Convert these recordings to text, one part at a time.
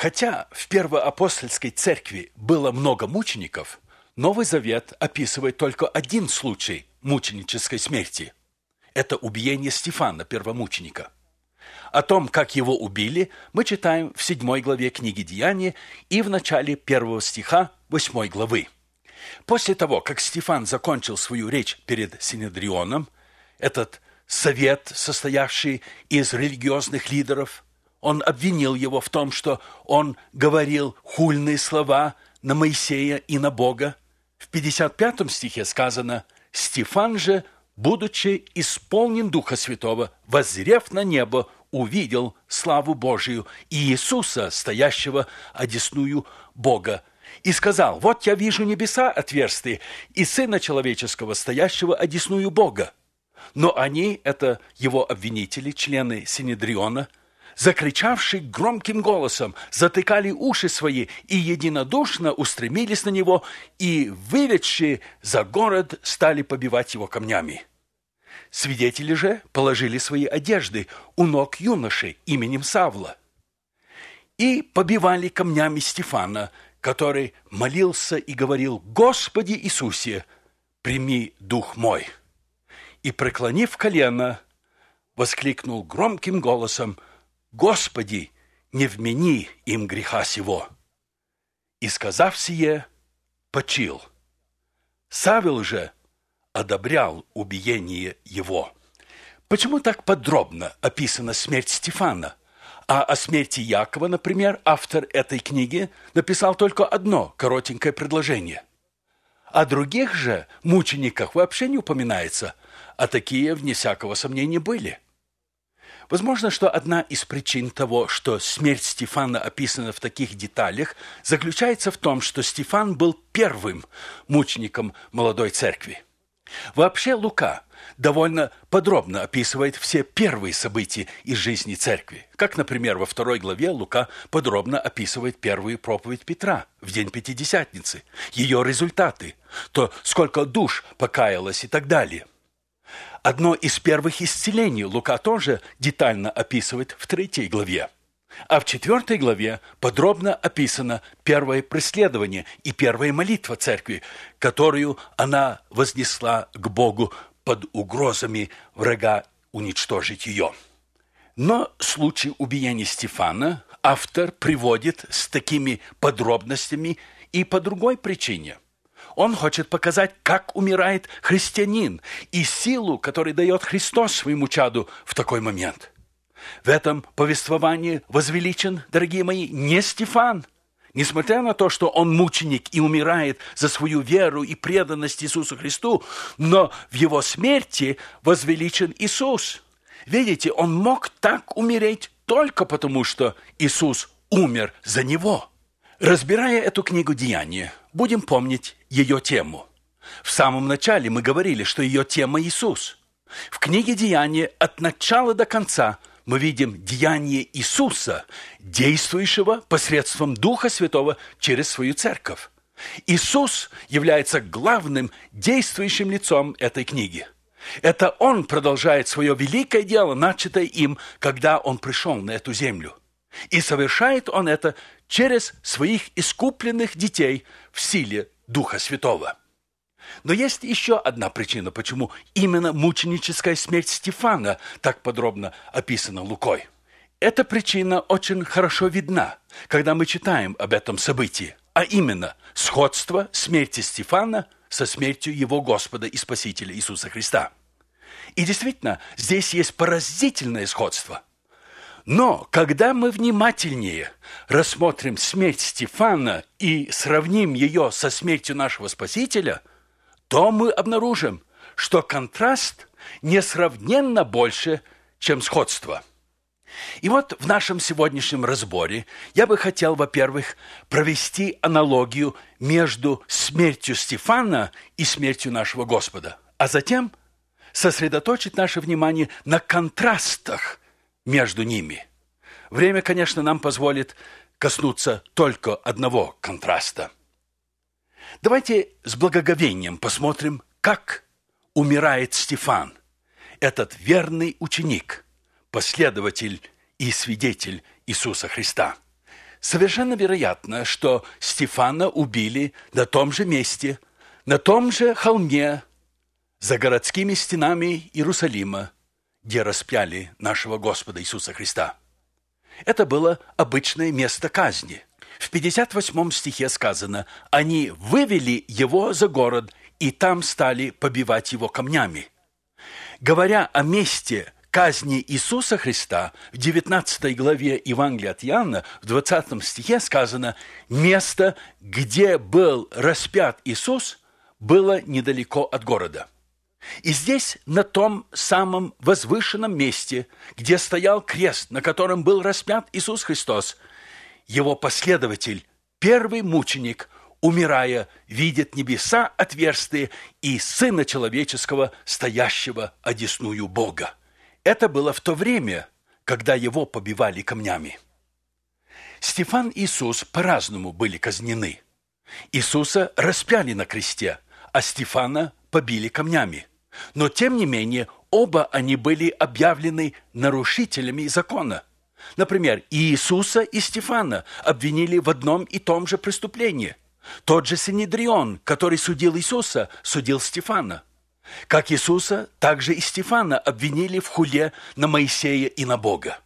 Хотя в первоапостольской церкви было много мучеников, Новый Завет описывает только один случай мученической смерти. Это убиение Стефана, первомученика. О том, как его убили, мы читаем в 7 главе книги «Деяния» и в начале 1 стиха 8 главы. После того, как Стефан закончил свою речь перед Синедрионом, этот совет, состоявший из религиозных лидеров, он обвинил его в том, что он говорил хульные слова на Моисея и на Бога. В 55 стихе сказано: «Стефан же, будучи исполнен Духа Святого, воззрев на небо, увидел славу Божию и Иисуса, стоящего одесную Бога, и сказал: вот я вижу небеса отверстые и Сына Человеческого, стоящего одесную Бога». Но они, это его обвинители, члены Синедриона, закричавшие громким голосом, затыкали уши свои и единодушно устремились на него, и, выведшие за город, стали побивать его камнями. Свидетели же положили свои одежды у ног юноши именем Савла и побивали камнями Стефана, который молился и говорил: «Господи Иисусе, прими дух мой». И, преклонив колено, воскликнул громким голосом: «Господи, не вмени им греха сего». И, сказав сие, почил. Савел же одобрял убиение его. Почему так подробно описана смерть Стефана? А о смерти Якова, например, автор этой книги написал только одно коротенькое предложение. О других же мучениках вообще не упоминается, а такие, вне всякого сомнения, были. Возможно, что одна из причин того, что смерть Стефана описана в таких деталях, заключается в том, что Стефан был первым мучеником молодой церкви. Вообще Лука довольно подробно описывает все первые события из жизни церкви. Как, например, во 2 главе Лука подробно описывает первую проповедь Петра в день Пятидесятницы, ее результаты, то, сколько душ покаялось и так далее. Одно из первых исцелений Лука тоже детально описывает в 3 главе. А в 4 главе подробно описано первое преследование и первая молитва церкви, которую она вознесла к Богу под угрозами врага уничтожить ее. Но случай убиения Стефана автор приводит с такими подробностями и по другой причине. Он хочет показать, как умирает христианин и силу, которую дает Христос своему чаду в такой момент. В этом повествовании возвеличен, дорогие мои, не Стефан. Несмотря на то, что он мученик и умирает за свою веру и преданность Иисусу Христу, но в его смерти возвеличен Иисус. Видите, он мог так умереть только потому, что Иисус умер за него. Разбирая эту книгу «Деяния», будем помнить ее тему. В самом начале мы говорили, что ее тема Иисус. В книге «Деяния» от начала до конца мы видим деяние Иисуса, действующего посредством Духа Святого через свою церковь. Иисус является главным действующим лицом этой книги. Это Он продолжает свое великое дело, начатое им, когда Он пришел на эту землю. И совершает Он это через своих искупленных детей в силе Духа Святого. Но есть еще одна причина, почему именно мученическая смерть Стефана так подробно описана Лукой. Эта причина очень хорошо видна, когда мы читаем об этом событии, а именно сходство смерти Стефана со смертью его Господа и Спасителя Иисуса Христа. И действительно, здесь есть поразительное сходство. Но когда мы внимательнее рассмотрим смерть Стефана и сравним ее со смертью нашего Спасителя, то мы обнаружим, что контраст несравненно больше, чем сходство. И вот в нашем сегодняшнем разборе я бы хотел, во-первых, провести аналогию между смертью Стефана и смертью нашего Господа, а затем сосредоточить наше внимание на контрастах между ними. Время, конечно, нам позволит коснуться только одного контраста. Давайте с благоговением посмотрим, как умирает Стефан, этот верный ученик, последователь и свидетель Иисуса Христа. Совершенно вероятно, что Стефана убили на том же месте, на том же холме, за городскими стенами Иерусалима, где распяли нашего Господа Иисуса Христа. Это было обычное место казни. В 58 стихе сказано: «Они вывели его за город, и там стали побивать его камнями». Говоря о месте казни Иисуса Христа, в 19 главе Евангелия от Иоанна, в 20 стихе сказано: «Место, где был распят Иисус, было недалеко от города». И здесь, на том самом возвышенном месте, где стоял крест, на котором был распят Иисус Христос, его последователь, первый мученик, умирая, видит небеса отверстые и Сына Человеческого, стоящего одесную Бога. Это было в то время, когда его побивали камнями. Стефан и Иисус по-разному были казнены. Иисуса распяли на кресте, а Стефана побили камнями. Но, тем не менее, оба они были объявлены нарушителями закона. Например, и Иисуса, и Стефана обвинили в одном и том же преступлении. Тот же Синедрион, который судил Иисуса, судил Стефана. Как Иисуса, так же и Стефана обвинили в хуле на Моисея и на Бога.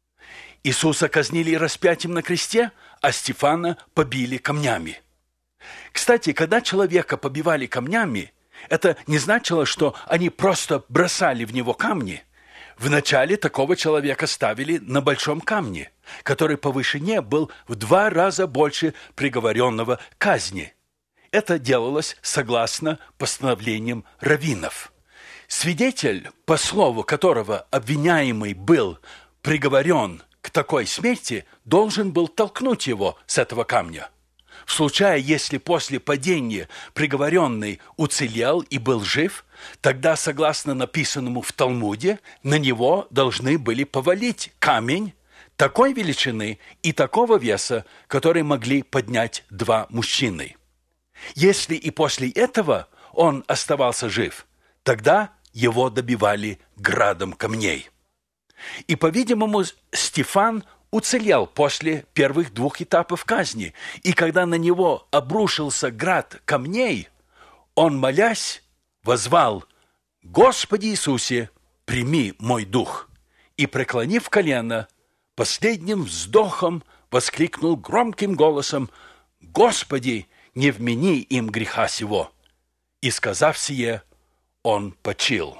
Иисуса казнили распятием на кресте, а Стефана побили камнями. Кстати, когда человека побивали камнями, это не значило, что они просто бросали в него камни. Вначале такого человека ставили на большом камне, который по вышине был в 2 раза больше приговоренного к казни. Это делалось согласно постановлениям раввинов. Свидетель, по слову которого обвиняемый был приговорен к такой смерти, должен был толкнуть его с этого камня. В случае, если после падения приговоренный уцелел и был жив, тогда, согласно написанному в Талмуде, на него должны были повалить камень такой величины и такого веса, который могли поднять 2 мужчины. Если и после этого он оставался жив, тогда его добивали градом камней. И, по-видимому, Стефан уцелел после первых 2 этапов казни, и когда на него обрушился град камней, он, молясь, воззвал: «Господи Иисусе, прими мой дух!» И, преклонив колено, последним вздохом воскликнул громким голосом: «Господи, не вмени им греха сего!» И, сказав сие, он почил.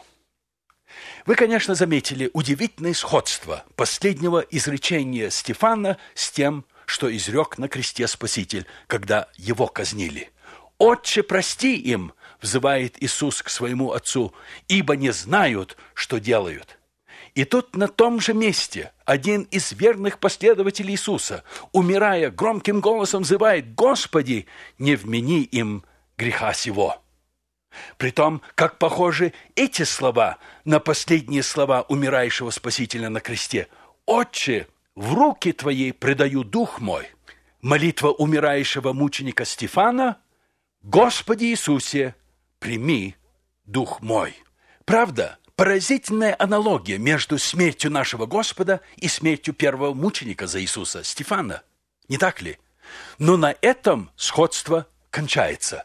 Вы, конечно, заметили удивительное сходство последнего изречения Стефана с тем, что изрек на кресте Спаситель, когда его казнили. «Отче, прости им!» – взывает Иисус к своему Отцу, «ибо не знают, что делают». И тут на том же месте один из верных последователей Иисуса, умирая, громким голосом взывает: «Господи, не вмени им греха сего». Притом, как похожи эти слова на последние слова умирающего Спасителя на кресте: «Отче, в руки Твои предаю дух мой». Молитва умирающего мученика Стефана: «Господи Иисусе, прими дух мой». Правда, поразительная аналогия между смертью нашего Господа и смертью первого мученика за Иисуса, Стефана. Не так ли? Но на этом сходство кончается.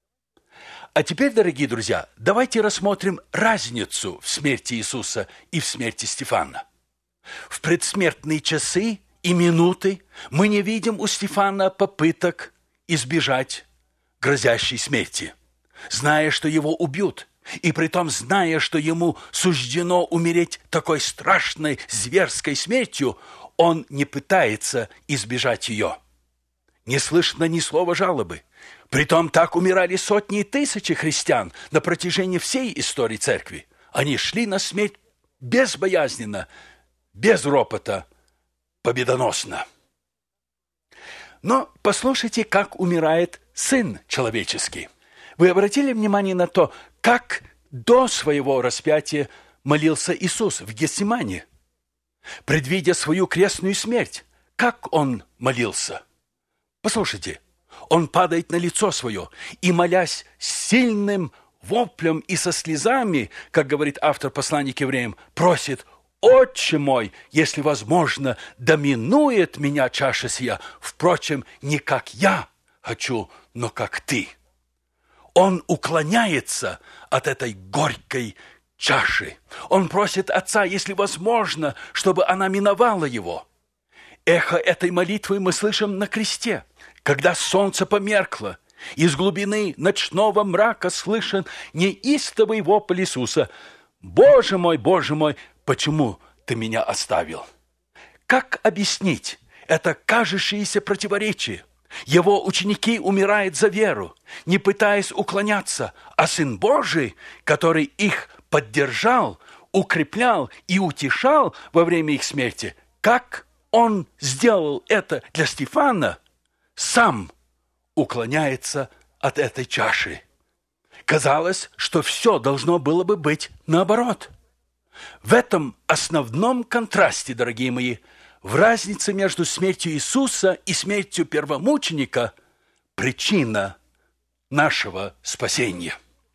А теперь, дорогие друзья, давайте рассмотрим разницу в смерти Иисуса и в смерти Стефана. В предсмертные часы и минуты мы не видим у Стефана попыток избежать грозящей смерти, зная, что его убьют, и притом зная, что ему суждено умереть такой страшной зверской смертью, он не пытается избежать ее. Не слышно ни слова жалобы. Притом так умирали сотни и тысячи христиан на протяжении всей истории церкви. Они шли на смерть безбоязненно, без ропота, победоносно. Но послушайте, как умирает Сын Человеческий. Вы обратили внимание на то, как до своего распятия молился Иисус в Гефсимане, предвидя свою крестную смерть? Как он молился? Послушайте. Он падает на лицо свое и, молясь сильным воплем и со слезами, как говорит автор послания к евреям, просит: «Отче мой, если возможно, доминует меня чаша сия, впрочем, не как я хочу, но как ты». Он уклоняется от этой горькой чаши. Он просит Отца, если возможно, чтобы она миновала его. Эхо этой молитвы мы слышим на кресте, когда солнце померкло. Из глубины ночного мрака слышен неистовый вопль Иисуса: Боже мой, почему ты меня оставил?» Как объяснить это кажущееся противоречие? Его ученики умирают за веру, не пытаясь уклоняться, а Сын Божий, который их поддержал, укреплял и утешал во время их смерти, как Он сделал это для Стефана, сам уклоняется от этой чаши. Казалось, что все должно было бы быть наоборот. В этом основном контрасте, дорогие мои, в разнице между смертью Иисуса и смертью первомученика, причина нашего спасения.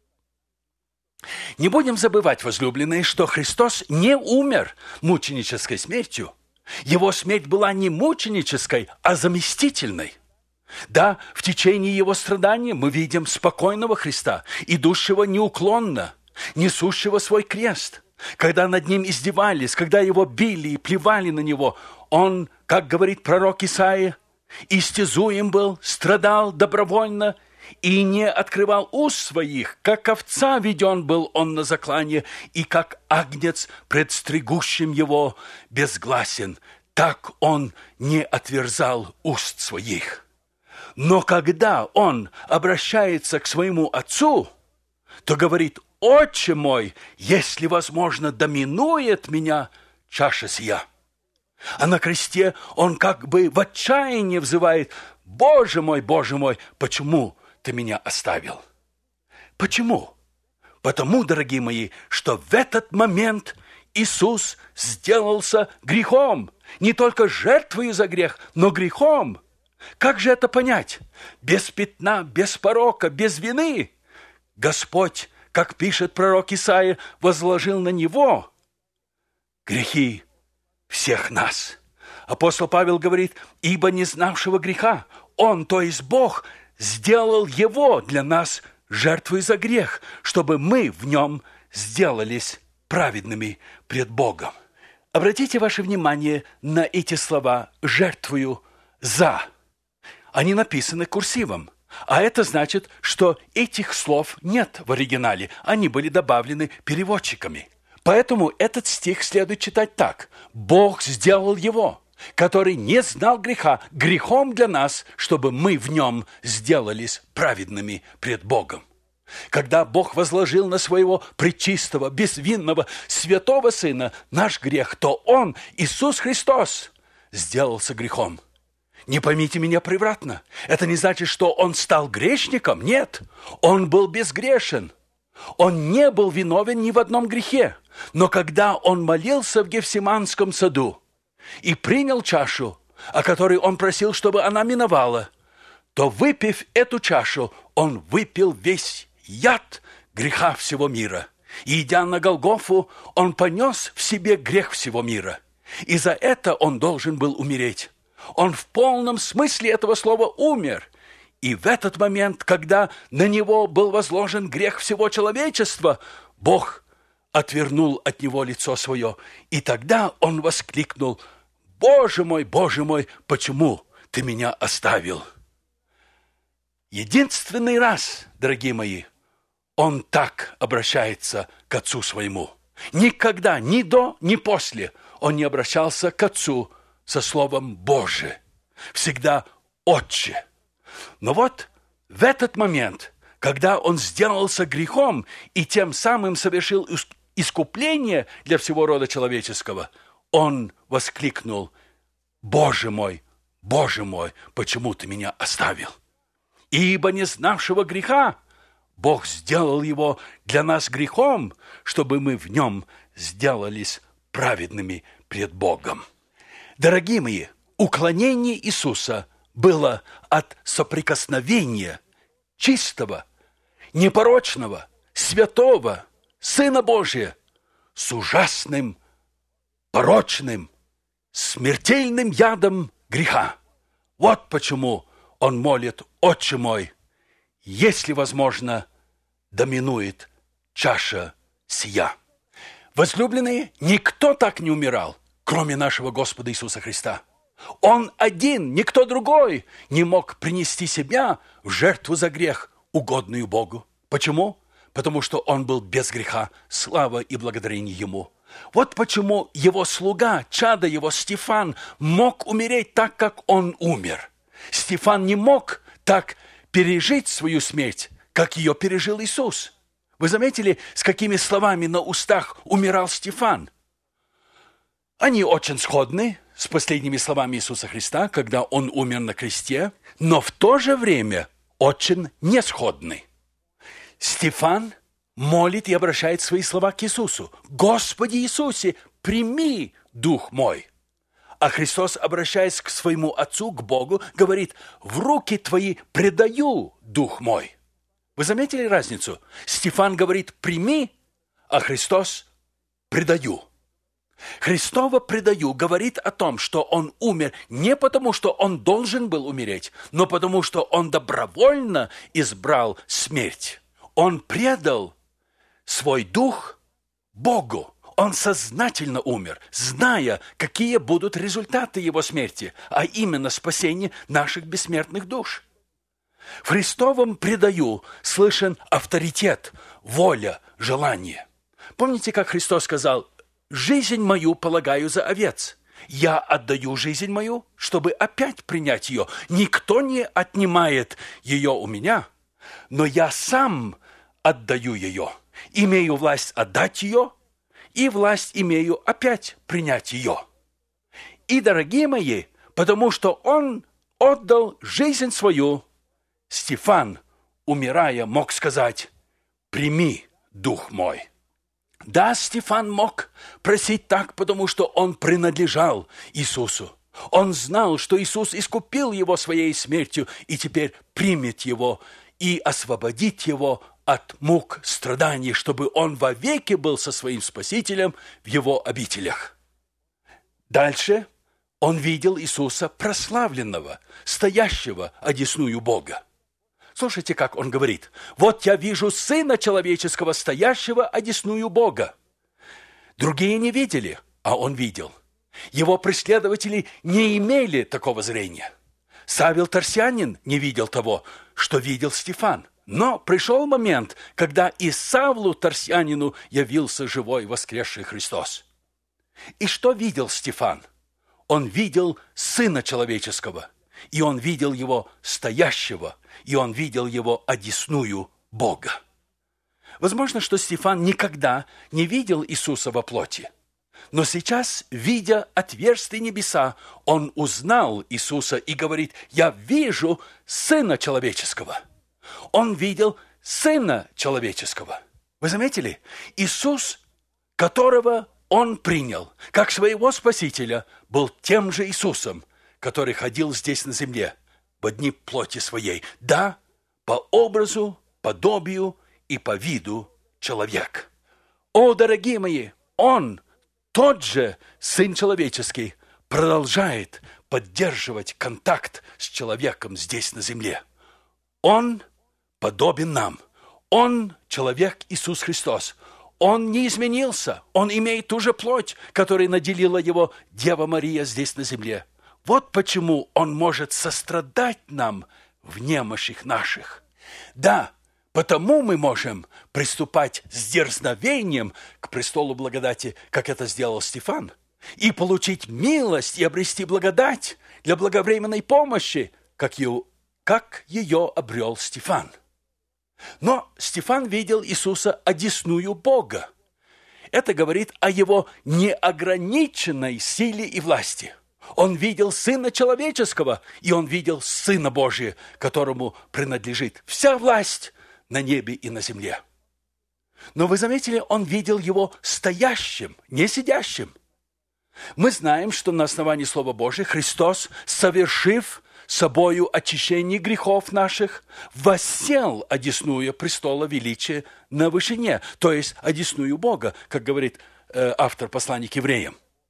Не будем забывать, возлюбленные, что Христос не умер мученической смертью. Его смерть была не мученической, а заместительной. Да, в течение его страданий мы видим спокойного Христа, идущего неуклонно, несущего свой крест. Когда над ним издевались, когда его били и плевали на него, он, как говорит пророк Исаия, истязуем был, страдал добровольно и не открывал уст своих, как овца веден был он на заклание, и как агнец пред стригущим его безгласен, так он не отверзал уст своих. Но когда он обращается к своему отцу, то говорит: «Отче мой, если возможно, доминует меня чаша сия». А на кресте он как бы в отчаянии взывает: Боже мой, почему ты меня оставил?» Почему? Потому, дорогие мои, что в этот момент Иисус сделался грехом. Не только жертвою за грех, но грехом. Как же это понять? Без пятна, без порока, без вины Господь, как пишет пророк Исаия, возложил на Него грехи всех нас. Апостол Павел говорит: «Ибо не знавшего греха Он, то есть Бог, сделал Его для нас жертвой за грех, чтобы мы в Нем сделались праведными пред Богом». Обратите ваше внимание на эти слова «жертвою за». Они написаны курсивом. А это значит, что этих слов нет в оригинале. Они были добавлены переводчиками. Поэтому этот стих следует читать так: «Бог сделал Его, который не знал греха, грехом для нас, чтобы мы в Нем сделались праведными пред Богом». Когда Бог возложил на своего пречистого, безвинного, святого Сына наш грех, то Он, Иисус Христос, сделался грехом. Не поймите меня превратно. Это не значит, что Он стал грешником. Нет, Он был безгрешен. Он не был виновен ни в одном грехе. Но когда Он молился в Гефсиманском саду и принял чашу, о которой Он просил, чтобы она миновала, то, выпив эту чашу, Он выпил весь яд греха всего мира. И, идя на Голгофу, Он понес в себе грех всего мира. И за это Он должен был умереть. Он в полном смысле этого слова умер. И в этот момент, когда на Него был возложен грех всего человечества, Бог отвернул от Него лицо свое. И тогда Он воскликнул: Боже мой, почему ты меня оставил?» Единственный раз, дорогие мои, Он так обращается к Отцу Своему. Никогда, ни до, ни после Он не обращался к Отцу со словом «Боже». Всегда «Отче». Но вот в этот момент, когда Он сделался грехом и тем самым совершил искупление для всего рода человеческого, Он воскликнул: Боже мой, почему ты меня оставил?» Ибо не знавшего греха Бог сделал Его для нас грехом, чтобы мы в Нем сделались праведными пред Богом. Дорогие мои, уклонение Иисуса было от соприкосновения чистого, непорочного, святого Сына Божия с ужасным порочным, смертельным ядом греха. Вот почему он молит: «Отче мой, если возможно, доминует чаша сия». Возлюбленные, никто так не умирал, кроме нашего Господа Иисуса Христа. Он один, никто другой не мог принести себя в жертву за грех, угодную Богу. Почему? Потому что он был без греха, слава и благодарение ему. Вот почему его слуга, чадо его Стефан, мог умереть так, как он умер. Стефан не мог так пережить свою смерть, как ее пережил Иисус. Вы заметили, с какими словами на устах умирал Стефан? Они очень сходны с последними словами Иисуса Христа, когда он умер на кресте, но в то же время очень не сходны. Стефан молит и обращает свои слова к Иисусу: «Господи Иисусе, прими дух мой». А Христос, обращаясь к своему Отцу, к Богу, говорит: «В руки твои предаю дух мой». Вы заметили разницу? Стефан говорит: «Прими», а Христос: «Предаю». Христово «предаю» говорит о том, что он умер не потому, что он должен был умереть, но потому, что он добровольно избрал смерть. Он предал свой дух Богу. Он сознательно умер, зная, какие будут результаты его смерти, а именно спасение наших бессмертных душ. В Христовом «предаю» слышен авторитет, воля, желание. Помните, как Христос сказал: «Жизнь мою полагаю за овец. Я отдаю жизнь мою, чтобы опять принять ее. Никто не отнимает ее у меня, но я сам отдаю ее. Имею власть отдать ее, и власть имею опять принять ее». И, дорогие мои, потому что он отдал жизнь свою, Стефан, умирая, мог сказать: «Прими дух мой». Да, Стефан мог просить так, потому что он принадлежал Иисусу. Он знал, что Иисус искупил его своей смертью и теперь примет его и освободит его от мук, страданий, чтобы он вовеки был со своим Спасителем в его обителях. Дальше он видел Иисуса прославленного, стоящего одесную Бога. Слушайте, как он говорит: «Вот я вижу Сына Человеческого, стоящего одесную Бога». Другие не видели, а он видел. Его преследователи не имели такого зрения. Савел Тарсянин не видел того, что видел Стефан. Но пришел момент, когда и Савлу Тарсянину явился живой воскресший Христос. И что видел Стефан? Он видел Сына Человеческого, и он видел его стоящего, и он видел его одесную Бога. Возможно, что Стефан никогда не видел Иисуса во плоти, но сейчас, видя отверстые небеса, он узнал Иисуса и говорит: «Я вижу Сына Человеческого». Он видел Сына Человеческого. Вы заметили? Иисус, которого он принял как своего Спасителя, был тем же Иисусом, который ходил здесь на земле в дни плоти своей. Да, по образу, подобию и по виду человек. О, дорогие мои, он, тот же Сын Человеческий, продолжает поддерживать контакт с человеком здесь на земле. Он подобен нам. Он человек Иисус Христос. Он не изменился. Он имеет ту же плоть, которой наделила его Дева Мария здесь на земле. Вот почему он может сострадать нам в немощах наших. Да, потому мы можем приступать с дерзновением к престолу благодати, как это сделал Стефан, и получить милость и обрести благодать для благовременной помощи, как ее обрел Стефан. Но Стефан видел Иисуса одесную Бога. Это говорит о его неограниченной силе и власти. Он видел Сына Человеческого, и он видел Сына Божия, которому принадлежит вся власть на небе и на земле. Но вы заметили, он видел его стоящим, не сидящим. Мы знаем, что на основании Слова Божия Христос, совершив собою очищение грехов наших, воссел одесную престола величия на вышине, то есть одесную Бога, как говорит автор послания к евреям.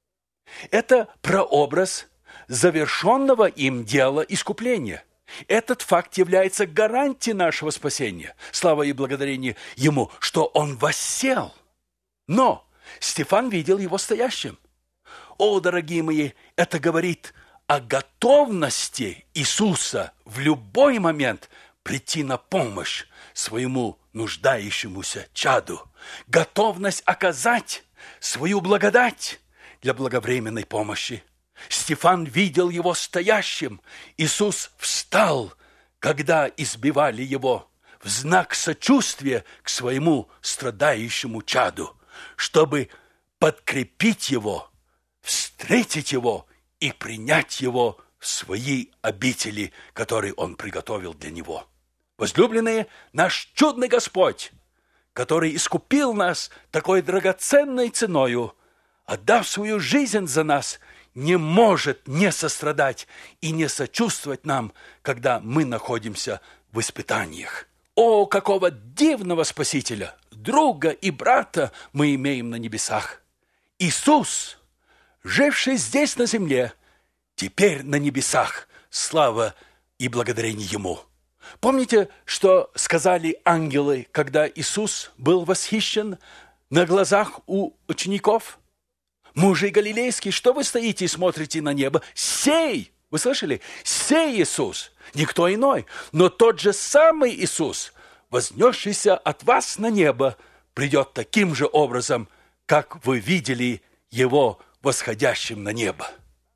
Это прообраз завершенного им дела искупления. Этот факт является гарантией нашего спасения. Слава и благодарение Ему, что Он воссел. Но Стефан видел его стоящим. О, дорогие мои, это говорит о готовности Иисуса в любой момент прийти на помощь своему нуждающемуся чаду. Готовность оказать свою благодать для благовременной помощи. Стефан видел его стоящим. Иисус встал, когда избивали его, в знак сочувствия к своему страдающему чаду, чтобы подкрепить его, встретить его и принять его в свои обители, которые он приготовил для него. Возлюбленные, наш чудный Господь, который искупил нас такой драгоценной ценою, отдав свою жизнь за нас, не может не сострадать и не сочувствовать нам, когда мы находимся в испытаниях. О, какого дивного Спасителя, друга и брата мы имеем на небесах! Иисус, живший здесь на земле, теперь на небесах, слава и благодарение Ему. Помните, что сказали ангелы, когда Иисус был восхищен на глазах у учеников? Мужи галилейские, что вы стоите и смотрите на небо? Сей! Вы слышали? Сей Иисус, никто иной, но тот же самый Иисус, вознесшийся от вас на небо, придет таким же образом, как вы видели Его восходящим на небо.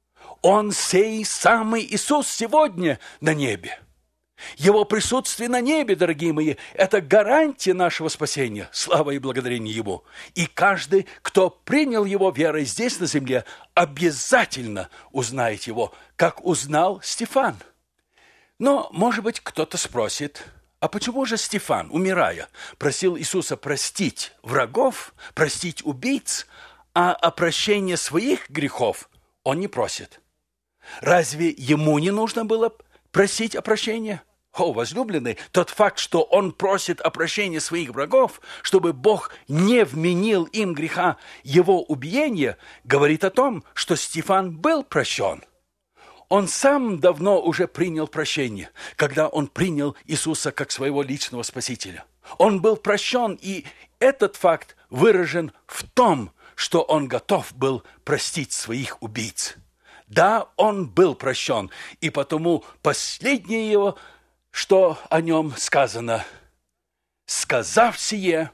Он сей самый Иисус сегодня на небе. Его присутствие на небе, дорогие мои, это гарантия нашего спасения. Слава и благодарение Ему. И каждый, кто принял Его верой здесь на земле, обязательно узнает Его, как узнал Стефан. Но, может быть, кто-то спросит, а почему же Стефан, умирая, просил Иисуса простить врагов, простить убийц, а о прощении своих грехов он не просит? Разве ему не нужно было просить о прощении? О, возлюбленный, тот факт, что он просит о прощении своих врагов, чтобы Бог не вменил им греха его убиения, говорит о том, что Стефан был прощен. Он сам давно уже принял прощение, когда он принял Иисуса как своего личного Спасителя. Он был прощен, и этот факт выражен в том, что он готов был простить своих убийц. Да, он был прощен, и потому последнее его, что о нем сказано, сказав сие,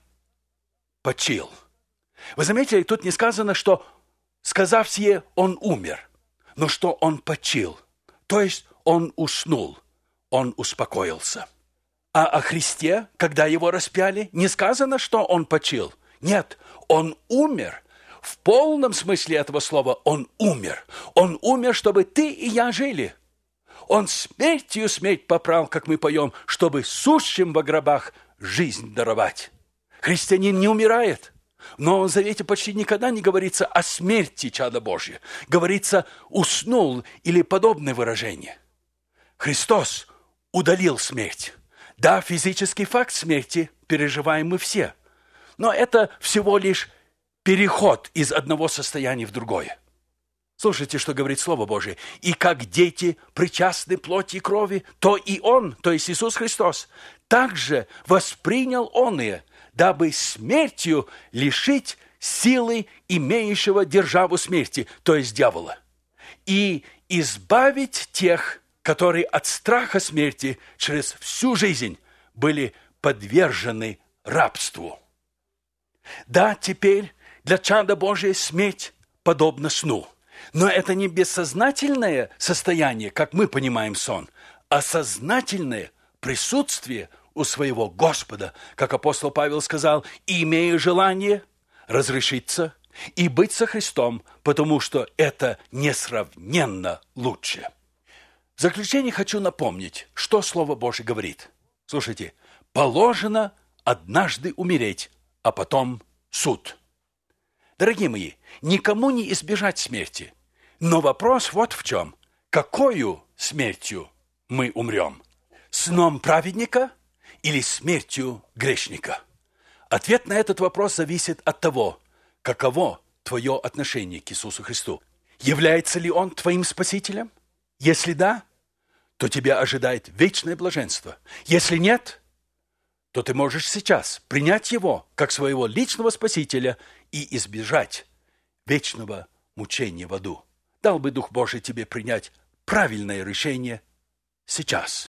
почил. Вы заметили, тут не сказано, что сказав сие, он умер, но что он почил, то есть он уснул, он успокоился. А о Христе, когда его распяли, не сказано, что он почил. Нет, он умер. В полном смысле этого слова он умер. Он умер, чтобы ты и я жили. Он смертью смерть попрал, как мы поем, чтобы сущим во гробах жизнь даровать. Христианин не умирает. В Новом Завете почти никогда не говорится о смерти чада Божьего. Говорится «уснул» или подобное выражение. Христос удалил смерть. Да, физический факт смерти переживаем мы все. Но это всего лишь переход из одного состояния в другое. Слушайте, что говорит Слово Божие. «И как дети причастны плоти и крови, то и Он, то есть Иисус Христос, также воспринял Он и, дабы смертью лишить силы имеющего державу смерти, то есть дьявола, и избавить тех, которые от страха смерти через всю жизнь были подвержены рабству». Да, теперь для чада Божия смерть подобна сну. Но это не бессознательное состояние, как мы понимаем сон, а сознательное присутствие у своего Господа, как апостол Павел сказал, имея желание разрешиться и быть со Христом, потому что это несравненно лучше. В заключение хочу напомнить, что Слово Божие говорит. Слушайте, положено однажды умереть, а потом суд. Дорогие мои, никому не избежать смерти. Но вопрос вот в чем. Какою смертью мы умрем? Сном праведника или смертью грешника? Ответ на этот вопрос зависит от того, каково твое отношение к Иисусу Христу. Является ли Он твоим Спасителем? Если да, то тебя ожидает вечное блаженство. Если нет, то ты можешь сейчас принять Его как своего личного Спасителя и избежать вечного мучения в аду. Дал бы Дух Божий тебе принять правильное решение сейчас.